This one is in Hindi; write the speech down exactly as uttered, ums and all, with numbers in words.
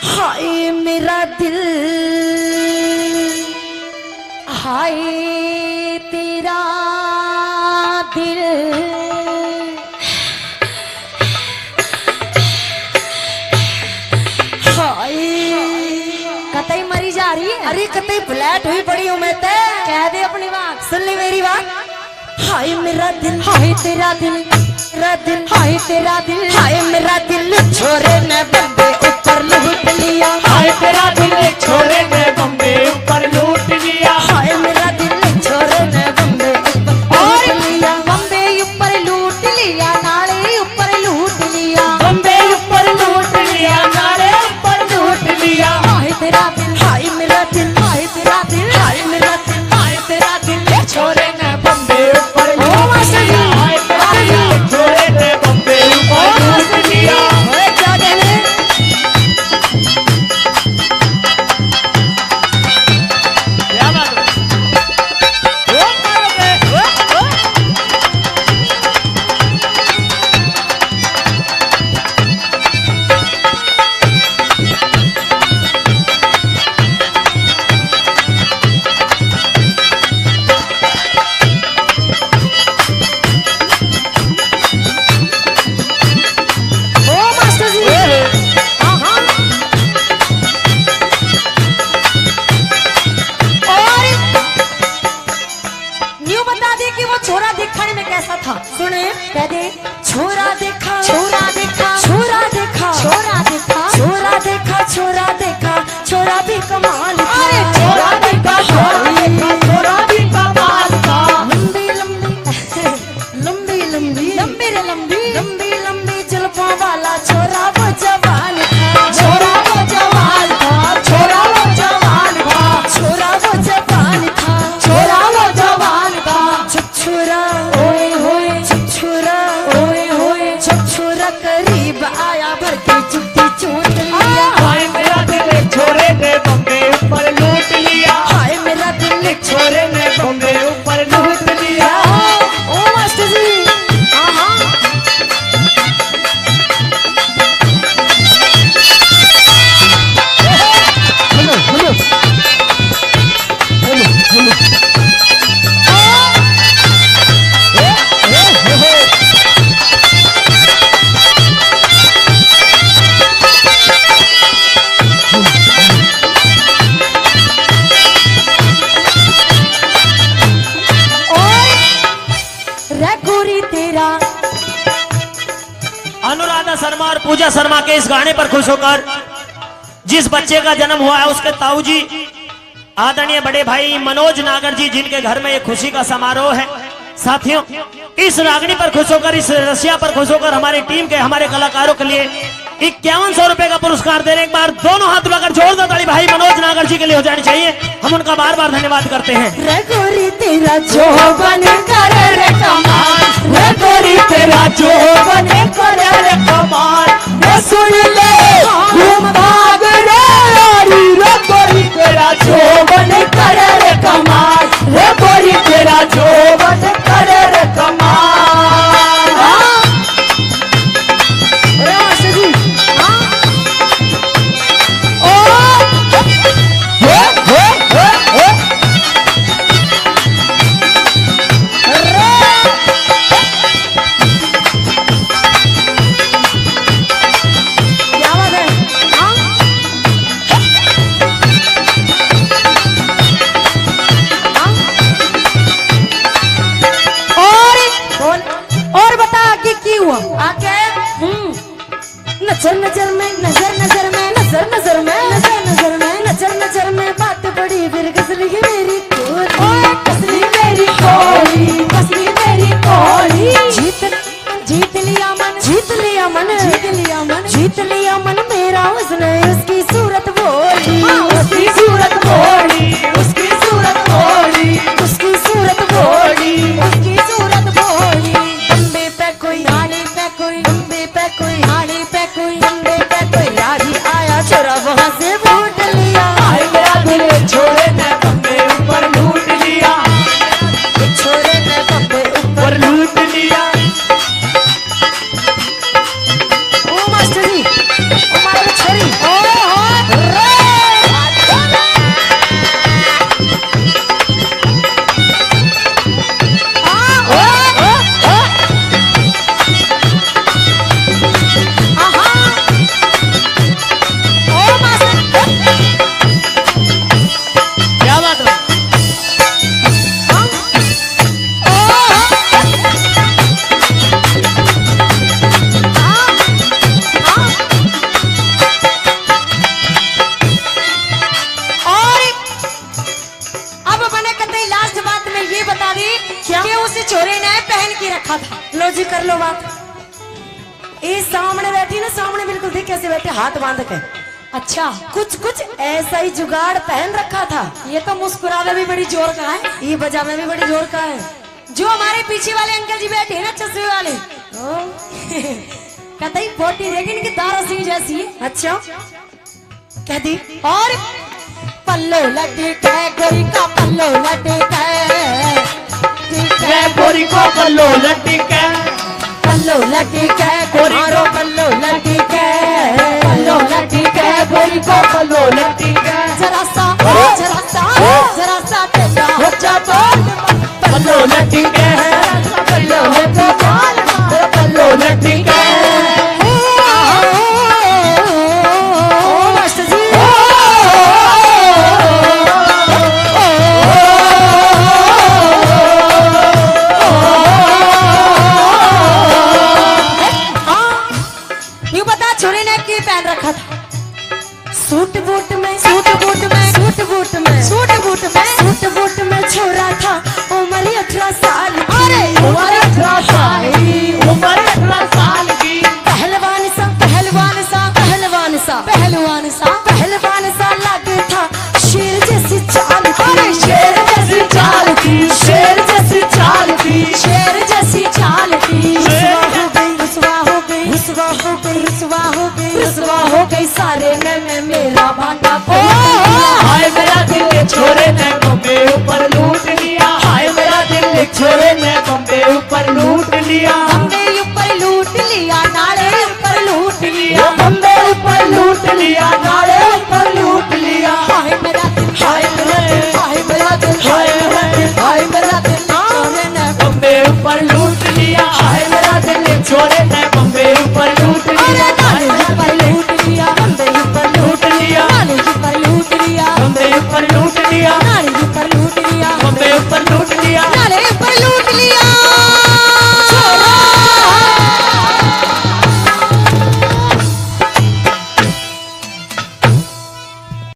हाय मेरा दिल, हाय तेरा दिल, हाय कतई मरी जा रही है। अरे कतई फ्लैट हुई पड़ी हूँ मैं ते। कह दे अपनी बात, सुन ले मेरी बात। हाय मेरा दिल, हाय तेरा दिल, तेरा दिल, हाय तेरा दिल, हाय मेरा दिल छोरे ने बम्बे ऊपर लूट लिया। हाय तेरा दिल छोरे ने बम्बे ऊपर लूट लिया। हाय मेरा दिल छोरे ने बम्बे ऊपर लूट लिया। बम्बे ऊपर लूट लिया, नाले ऊपर लूट लिया। बम्बे ऊपर लूट लिया, नाले ऊपर लूट लिया। हाय तेरा दिल, हाय मेरा दिल, हाय तेरा दिल, हाय मेरा दिल, हाय तेरा दिल छोरे ने बम्बे ऊपर ओ लूट मास्टर जी, लिया। हाय तेरा दिल छोरे ने बम्बे ऊपर लूट लिया। ओए क्या कह रहे? क्या बात है? ओ मारोगे, ओ, ओ। ओ मास्टर जी, हाँ हाँ। और न्यू बता दे कि वो छोरा दिखने में कैसा था। सुने, कह दे छोरा देखा, छोरा देखा, छोरा देखा, छोरा देखा, छोरा देखा, छोरा देखा, छोरा भी कमाल था। अरे छोरा देखा, छोरा देखा, छोरा भी कमाल था। लंबी लंबी लंबी लंबी लंबी रे लंबी लंबी लंबी जुल्फों वाला छोरा वो जवान था। छोरा वो जवान था, छोरा वो जवान था, छोरा वो जवान था। छोरा वो जवान था। छुछुरा ओए होए, छुछुरा ओए होए, छुछुरा करीब आया भर के जुत्ती चूट लिया। हाय मेरा दिल छोरे ने बम्बे ऊपर लूट लिया। हाय मेरा दिल छोरे ने बम्बे ऊपर लूट लिया। ओ मास्टर जी, हाँ हाँ। हेलो हेलो हेलो हेलो रे गोरी तेरा अनुराधा शर्मा और पूजा शर्मा के इस गाने पर खुश होकर जिस बच्चे का जन्म हुआ है उसके ताऊ जी आदरणीय बड़े भाई मनोज नागर जी, जिनके घर में एक खुशी का समारोह है। साथियों, इस रागनी पर खुश होकर, इस रसिया पर खुश होकर हमारी टीम के, हमारे कलाकारों के लिए इक्यावन सौ रुपए का पुरस्कार दे रहे। एक बार दोनों हाथ उठाकर जोरदार ताली भाई मनोज नागर जी के लिए हो जानी चाहिए। हम उनका बार बार धन्यवाद करते हैं। रे गोरी तेरा जोबन करे रे कमाल, रे गोरी तेरा जोबन करे रे कमाल। ये सुन ले घूम भाग रे यारी, रे गोरी तेरा जोबन करे रे कमाल, रे गोरी तेरा जोबन करे रे कमाल। अरे मास्टर जी, हाँ। ओ हे हे हे हे क्या बात है? से बैठे हाथ बांध के। अच्छा, कुछ कुछ ऐसा ही जुगाड़ पहन रखा था। ये तो मुस्कुरावे भी बड़ी जोर का है, ये बजा में भी बड़ी जोर का है। जो हमारे पीछे वाले अंकल जी बैठे हैं ना चश्मे वाले, कतई पोटी देखी इनकी दारा सिंह जैसी है। अच्छा, कह दी। और पल्लो लटके गोरी का पल्लो लटके, गोरी को पल्लो लटके, पल्लो लटके गोरी को पल्लो लटके, पल्लो लटके गोरी को पल्लो लटके, जरा सा जरा सा जरा सा तेरा हो जा बोल, पल्लो लटके, पल्लो लटके, पल्लो लटके। सूट बूट में सूट बूट में सूट बूट में सूट बूट में सूट बूट में छोरा था उम्र अठारह साल। अरे उम्र अठारह साल की, उम्र अठारह साल की। पहलवान सा पहलवान सा पहलवान सा पहलवान सा पहलवान सा लगता था शेर जैसी चाल। अरे शेर जैसी चाल थी, शेर जैसी चाल थी, शेर जैसी चाल थी। रुसवा हो गई रुसवा हो गई रुसवा हो गई रुसवा हो गई रुसवा हो गई सारे में, में मेरा भांडा।